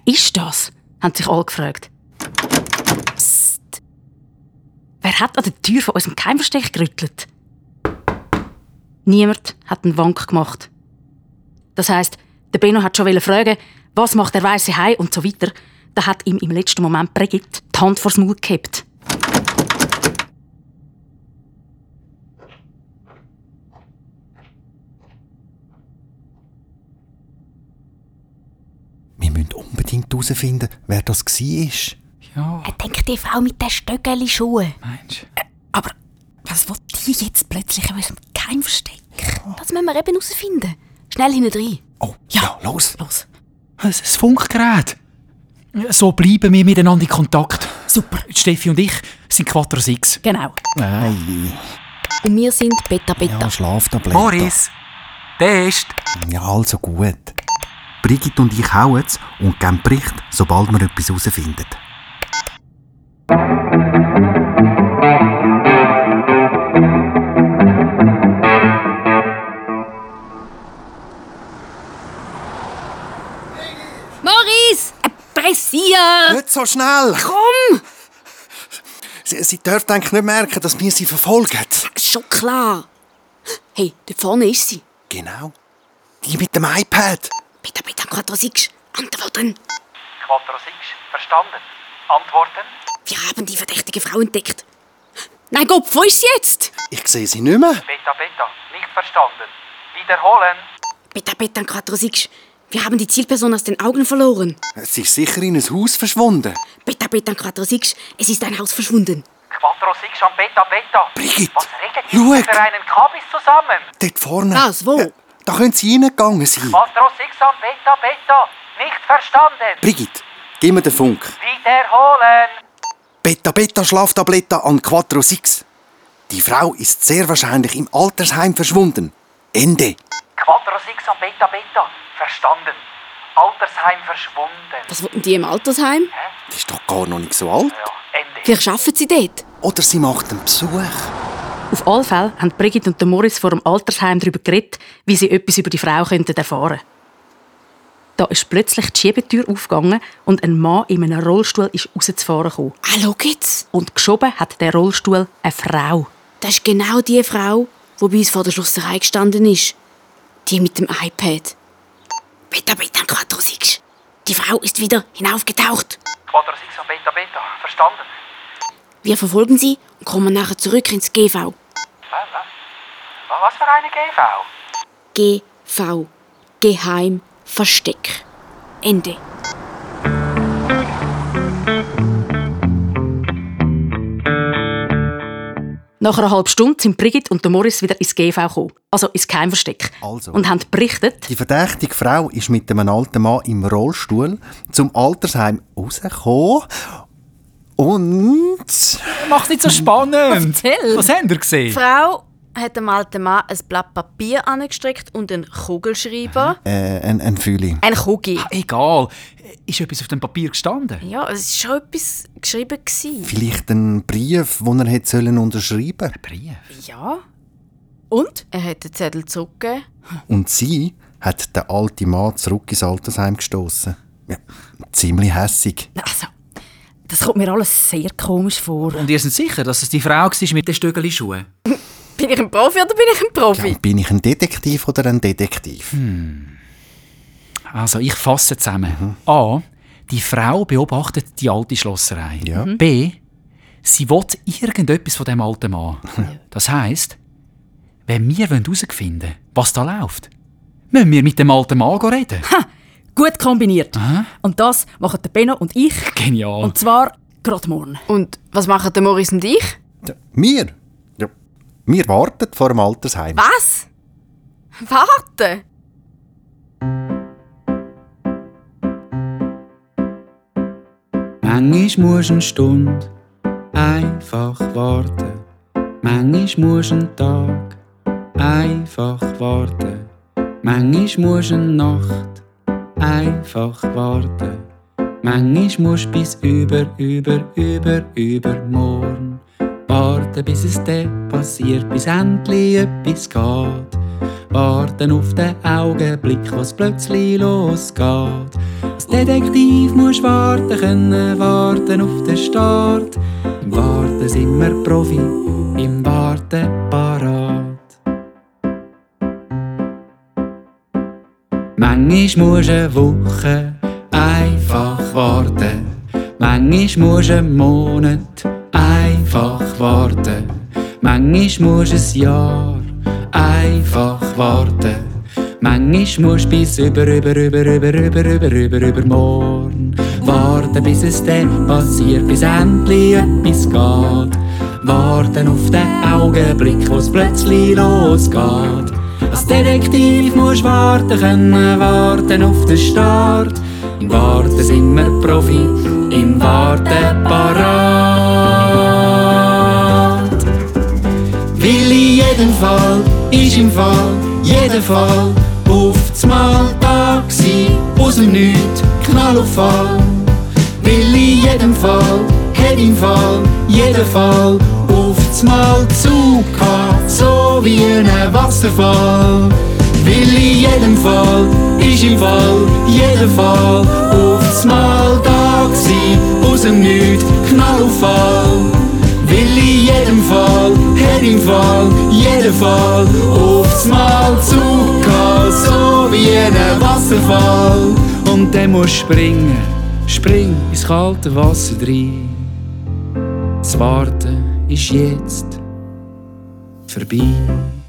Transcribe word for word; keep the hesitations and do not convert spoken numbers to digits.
ist das? Haben sich alle gefragt. Psst. Wer hat an der Tür von unserem Geheimversteck gerüttelt? Niemand hat einen Wank gemacht. Das heisst, der Benno hat schon fragen, was macht der weisse Hai und so weiter. Da hat ihm im letzten Moment Brigitte die Hand vors Maul gehabt. Wir müssen unbedingt herausfinden, wer das war. Ja. Ich denke, die Frau mit den Stöckeli-Schuhen. Meinst du? Äh, aber was will die jetzt plötzlich in unserem Geheimversteck? Das müssen wir eben herausfinden. Schnell hinten rein. Oh, ja, ja los. los. Ein Funkgerät. So bleiben wir miteinander in Kontakt. Super. Steffi und ich sind Quattro Six. Genau. Nein. Und wir sind Beta Beta. Ja, Schlaftablette. Morris, Test. Ja, also gut. Brigitte und ich hauen es und geben Bericht, sobald wir etwas herausfinden. Morris! Pressier! Nicht so schnell! Komm! Sie, sie dürfen eigentlich nicht merken, dass wir sie verfolgen. Schon klar. Hey, dort vorne ist sie. Genau. Die mit dem iPad. Beta Beta Quattro Six. Antworten. Quattro Six, verstanden. Antworten? Wir haben die verdächtige Frau entdeckt. Nein, Gott, wo ist sie jetzt? Ich sehe sie nicht mehr. Beta, Beta, nicht verstanden. Wiederholen. Beta Beta Quattro Six. Wir haben die Zielperson aus den Augen verloren. Sie ist sicher in ein Haus verschwunden. Beta Beta Quattro Six. Es ist ein Haus verschwunden. Quattro Six an Beta, Beta. Brigitte, Was regen schau. die für einen Kabis zusammen? Dort vorne. Was, wo? Ja, da können sie reingegangen sein. Quattro Six an Beta, Beta. Nicht verstanden. Brigitte, gib mir den Funk. Wiederholen. Beta Beta Schlaftablette an Quattro Six. Die Frau ist sehr wahrscheinlich im Altersheim verschwunden. Ende. Quattro Six an Beta, Beta. Verstanden. Altersheim verschwunden. Was wollten die im Altersheim? Die ist doch gar noch nicht so alt. Ja, Ende. Vielleicht arbeiten sie dort. Oder sie macht einen Besuch. Auf alle Fälle haben Brigitte und Morris vor dem Altersheim darüber geredet, wie sie etwas über die Frau erfahren könnten. Da ist plötzlich die Schiebetür aufgegangen und ein Mann in einem Rollstuhl ist rauszufahren gekommen. Ah, schau jetzt. Und geschoben hat der Rollstuhl eine Frau. Das ist genau die Frau, die bei uns vor der Schlosserei gestanden ist. Die mit dem iPad. Beta Beta Quattro Six. Die Frau ist wieder hinaufgetaucht. Quattro Six an Beta, Beta. Verstanden. Wir verfolgen sie und kommen nachher zurück ins G V. Was, was? Was für eine G V? G V. Geheimversteck. Ende. Nach einer halben Stunde sind Brigitte und Morris wieder ins G V gekommen, also ins Geheimversteck. Also. Und haben berichtet, Die verdächtige Frau ist mit einem alten Mann im Rollstuhl zum Altersheim rausgekommen. Und... Mach's nicht so spannend. Erzähl. Was habt ihr gesehen? Die Frau hat dem alten Mann ein Blatt Papier angestreckt und einen Kugelschreiber. Äh, ein, ein Fühli. Ein Kugi. Egal. Ist etwas auf dem Papier gestanden? Ja, es war schon etwas geschrieben. gewesen. Vielleicht ein Brief, den er hätte sollen unterschreiben Ein Brief? Ja. Und? Er hat den Zettel zurückgegeben. Und sie hat den alten Mann zurück ins Altersheim gestossen. Ja, ziemlich hässig. also, das kommt mir alles sehr komisch vor. Und ihr seid sicher, dass es die Frau war mit den Stöckeli-Schuhen? Bin ich ein Profi oder bin ich ein Profi? Ja, bin ich ein Detektiv oder ein Detektiv? Hm. Also, ich fasse zusammen. Mhm. A. Die Frau beobachtet die alte Schlosserei. Ja. B. Sie will irgendetwas von dem alten Mann. Das heisst, wenn wir herausfinden wollen, was da läuft, müssen wir mit dem alten Mann reden. Ha! Gut kombiniert. Aha. Und das machen der Benno und ich. Genial. Und zwar gerade morgen. Und was machen der Morris und ich? Ja, wir? Ja, wir warten vor dem Altersheim. Was? Warten? Manchmal musst du eine Stunde einfach warten. Manchmal musst du einen Tag einfach warten. Manchmal musst du eine Nacht einfach warten. Manchmal musst du bis über, über, über, über morgen warten, bis es dann passiert, bis endlich etwas geht. Warten auf den Augenblick, was plötzlich losgeht. Als Detektiv musst warten können, warten auf den Start. Im Warten sind wir Profi, im Warten parat. Manchmal musst du eine Woche einfach warten. Manchmal musst du einen Monat einfach warten. Manchmal musst du ein Jahr einfach warten. Manchmal musst du bis über, über, über, über, über, über, über, über morgen warten, bis es dann passiert, bis endlich etwas geht. Warten auf den Augenblick, wo es plötzlich losgeht. Als Detektiv musst du warten können, warten auf den Start. Im Warten sind wir Profi, im Warten parat. Weil in jedem Fall ist im Fall, jeder Fall auf Mal da gsi, aus dem Nichts, Knall auf Fall. Weil in jedem Fall, hat im Fall, jeder Fall auf Mal Zug gehabt, so wie ein Wasserfall. Weil in jedem Fall, ist im Fall, jeder Fall auf Mal da gsi, aus dem Nichts, Knall auf Fall. Weil in jedem Fall, hat im Fall, jeder Fall aufs Mal Zug gehabt, so wie ein Wasserfall. Und dann musst du springen, spring ins kalte Wasser rein. Das Warten ist jetzt vorbei.